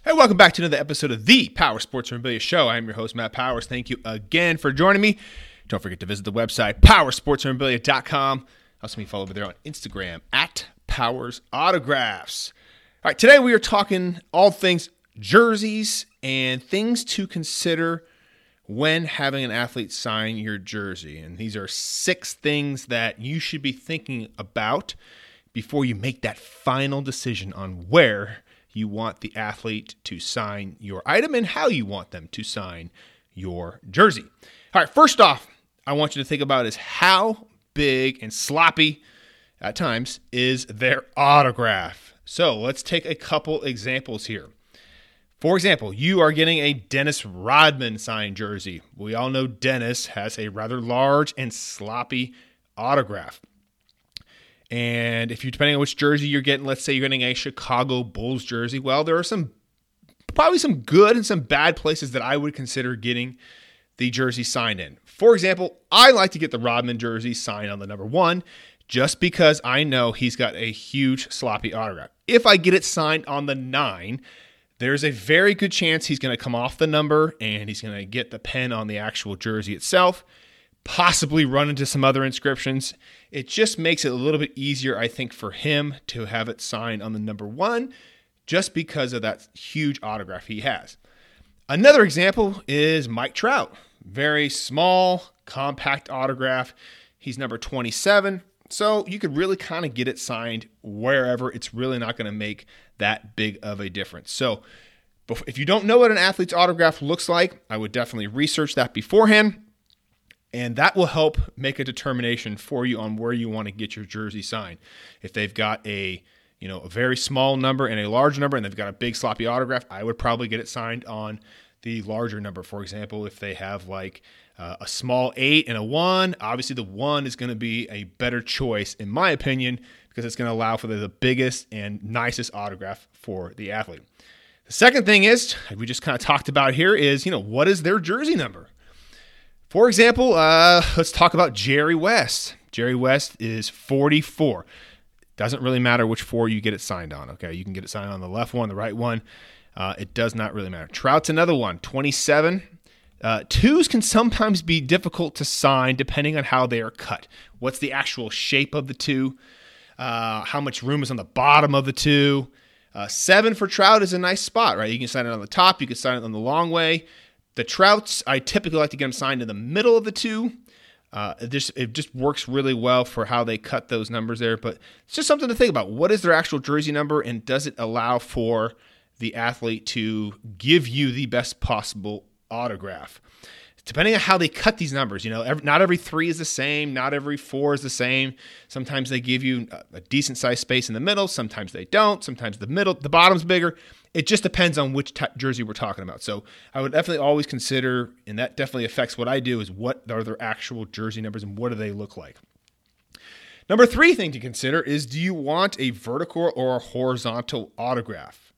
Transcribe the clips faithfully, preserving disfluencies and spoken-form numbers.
Hey, welcome back to another episode of the Power Sports Memorabilia Show. I am your host, Matt Powers. Thank you again for joining me. Don't forget to visit the website, power sports memorabilia dot com. Also, me follow over there on Instagram, at Powers Autographs. All right, today we are talking all things jerseys and things to consider when having an athlete sign your jersey. And these are six things that you should be thinking about before you make that final decision on where you want the athlete to sign your item and how you want them to sign your jersey. All right, first off, I want you to think about is how big and sloppy at times is their autograph. So let's take a couple examples here. For example, you are getting a Dennis Rodman signed jersey. We all know Dennis has a rather large and sloppy autograph. And if you, depending on which jersey you're getting, let's say you're getting a Chicago Bulls jersey, well, there are some, probably some good and some bad places that I would consider getting the jersey signed in. For example, I like to get the Rodman jersey signed on the number one, just because I know he's got a huge sloppy autograph. If I get it signed on the nine, there's a very good chance he's going to come off the number and he's going to get the pen on the actual jersey itself, possibly run into some other inscriptions. It just makes it a little bit easier, I think, for him to have it signed on the number one, just because of that huge autograph he has. Another example is Mike Trout. Very small, compact autograph. He's number twenty-seven. So you could really kind of get it signed wherever. It's really not going to make that big of a difference. So if you don't know what an athlete's autograph looks like, I would definitely research that beforehand. And that will help make a determination for you on where you want to get your jersey signed. If they've got a, you know, a very small number and a large number and they've got a big sloppy autograph, I would probably get it signed on the larger number. For example, if they have like uh, a small eight and a one, obviously the one is going to be a better choice in my opinion because it's going to allow for the, the biggest and nicest autograph for the athlete. The second thing is, we just kind of talked about here is, you know, what is their jersey number? For example, uh, let's talk about Jerry West. Jerry West is forty-four. Doesn't really matter which four you get it signed on, okay? You can get it signed on the left one, the right one. Uh, it does not really matter. Trout's another one, twenty-seven. Uh, twos can sometimes be difficult to sign depending on how they are cut. What's the actual shape of the two? Uh, how much room is on the bottom of the two? Uh, seven for Trout is a nice spot, right? You can sign it on the top. You can sign it on the long way. The Trouts, I typically like to get them signed in the middle of the two. Uh, it, just, it just works really well for how they cut those numbers there. But it's just something to think about. What is their actual jersey number, and does it allow for the athlete to give you the best possible autograph? Depending on how they cut these numbers, you know, every, not every three is the same. Not every four is the same. Sometimes they give you a, a decent sized space in the middle. Sometimes they don't. Sometimes the middle, the bottom's bigger. It just depends on which t- jersey we're talking about. So I would definitely always consider, and that definitely affects what I do, is what are their actual jersey numbers and what do they look like? Number three thing to consider is, do you want a vertical or a horizontal autograph?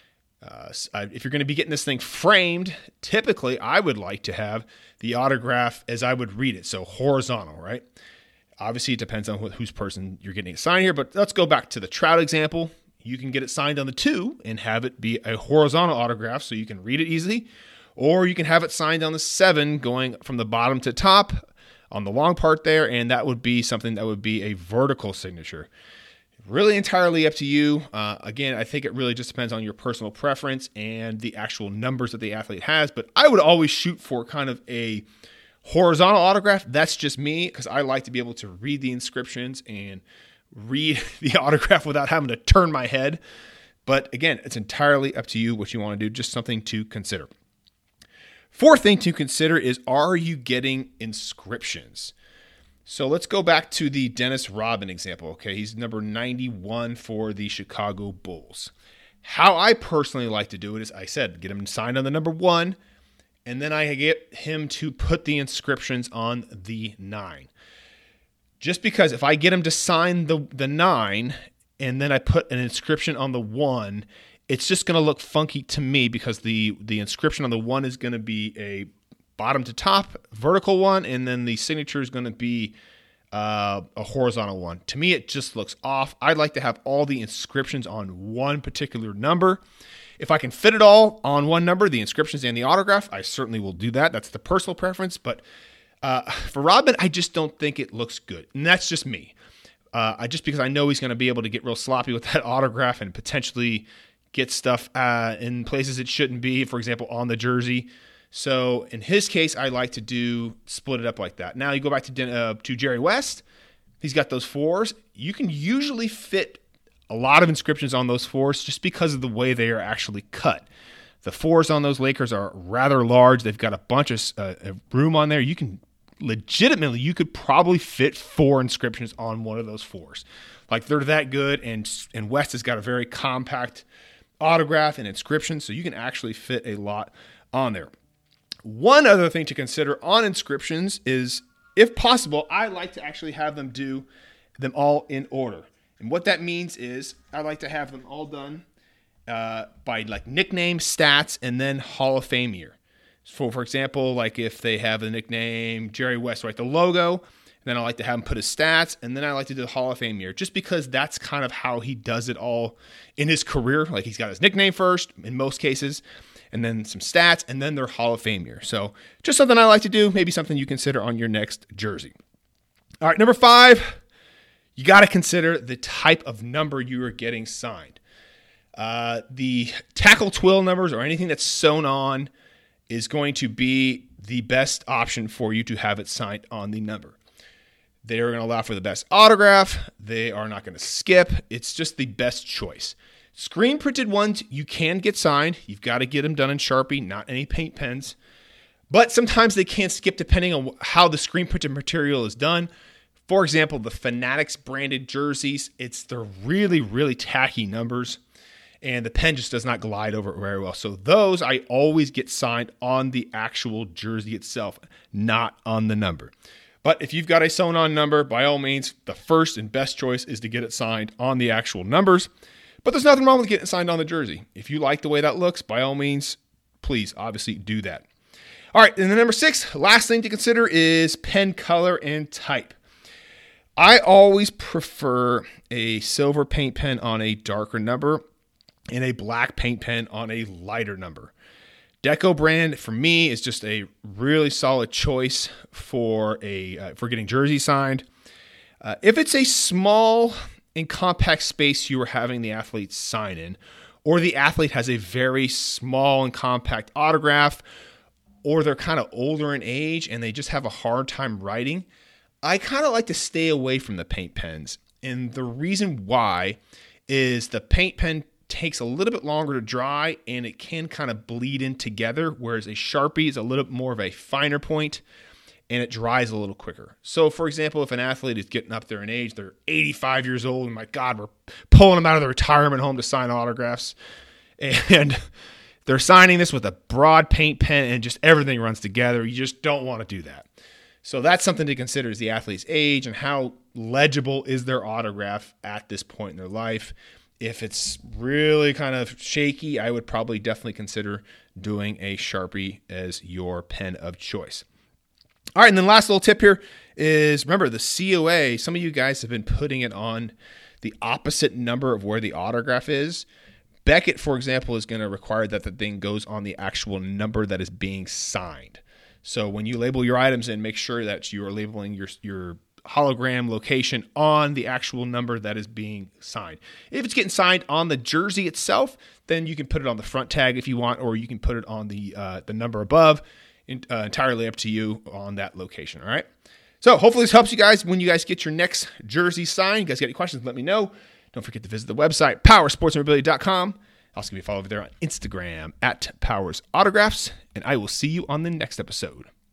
Uh, if you're going to be getting this thing framed, typically I would like to have the autograph as I would read it. So horizontal, right? Obviously, it depends on wh- whose person you're getting it signed here, but let's go back to the Trout example. You can get it signed on the two and have it be a horizontal autograph so you can read it easily, or you can have it signed on the seven going from the bottom to top on the long part there, and that would be something that would be a vertical signature. Really entirely up to you. Uh, again, I think it really just depends on your personal preference and the actual numbers that the athlete has, but I would always shoot for kind of a horizontal autograph. That's just me because I like to be able to read the inscriptions and read the autograph without having to turn my head. But again, it's entirely up to you what you want to do, just something to consider. Fourth thing to consider is, are you getting inscriptions? So let's go back to the Dennis Rodman example. Okay, he's number ninety-one for the Chicago Bulls. How I personally like to do it is, I said, get him signed on the number one, and then I get him to put the inscriptions on the nine. Just because if I get him to sign the, the nine and then I put an inscription on the one, it's just going to look funky to me because the, the inscription on the one is going to be a bottom to top vertical one, and then the signature is going to be uh, a horizontal one. To me, it just looks off. I'd like to have all the inscriptions on one particular number. If I can fit it all on one number, the inscriptions and the autograph, I certainly will do that. That's the personal preference. But uh, for Rodman, I just don't think it looks good. And that's just me. Uh, I just because I know he's going to be able to get real sloppy with that autograph and potentially get stuff uh, in places it shouldn't be, for example, on the jersey. So in his case, I like to do split it up like that. Now you go back to uh, to Jerry West. He's got those fours. You can usually fit a lot of inscriptions on those fours just because of the way they are actually cut. The fours on those Lakers are rather large. They've got a bunch of uh, room on there. You can legitimately, you could probably fit four inscriptions on one of those fours. Like they're that good, and and West has got a very compact autograph and inscription, so you can actually fit a lot on there. One other thing to consider on inscriptions is, if possible, I like to actually have them do them all in order. And what that means is I like to have them all done uh, by like nickname, stats, and then Hall of Fame year. So, for example, like if they have the nickname Jerry West, right, the logo, then I like to have him put his stats, and then I like to do the Hall of Fame year, just because that's kind of how he does it all in his career. Like he's got his nickname first in most cases, and then some stats, and then their Hall of Fame year. So just something I like to do, maybe something you consider on your next jersey. All right, number five, you got to consider the type of number you are getting signed. Uh, the tackle twill numbers or anything that's sewn on is going to be the best option for you to have it signed on the number. They are going to allow for the best autograph. They are not going to skip. It's just the best choice. Screen printed ones, you can get signed. You've got to get them done in Sharpie, not any paint pens. But sometimes they can't skip depending on how the screen printed material is done. For example, the Fanatics branded jerseys, it's the really, really tacky numbers, and the pen just does not glide over it very well. So those I always get signed on the actual jersey itself, not on the number. But if you've got a sewn on number, by all means, the first and best choice is to get it signed on the actual numbers. But there's nothing wrong with getting it signed on the jersey. If you like the way that looks, by all means, please, obviously, do that. All right, and the number six, last thing to consider is pen color and type. I always prefer a silver paint pen on a darker number and a black paint pen on a lighter number. Deco brand for me is just a really solid choice for a uh, for getting jersey signed. Uh, if it's a small and compact space you are having the athlete sign in, or the athlete has a very small and compact autograph, or they're kind of older in age and they just have a hard time writing, I kind of like to stay away from the paint pens. And the reason why is the paint pen takes a little bit longer to dry and it can kind of bleed in together, whereas a Sharpie is a little bit more of a finer point and it dries a little quicker. So, for example, if an athlete is getting up there in age, they're eighty-five years old, and my God, we're pulling them out of the retirement home to sign autographs, and they're signing this with a broad paint pen and just everything runs together. You just don't want to do that. So that's something to consider, is the athlete's age and how legible is their autograph at this point in their life. If it's really kind of shaky, I would probably definitely consider doing a Sharpie as your pen of choice. All right, and then last little tip here is, remember, the C O A, some of you guys have been putting it on the opposite number of where the autograph is. Beckett, for example, is going to require that the thing goes on the actual number that is being signed. So when you label your items in, make sure that you are labeling your your hologram location on the actual number that is being signed. If it's getting signed on the jersey itself, then you can put it on the front tag if you want, or you can put it on the uh, the number above. In, uh, entirely up to you on that location. All right. So hopefully this helps you guys when you guys get your next jersey signed. You guys got any questions? Let me know. Don't forget to visit the website power sports memorabilia dot com. Also, give me a follow over there on Instagram at Powers Autographs, and I will see you on the next episode.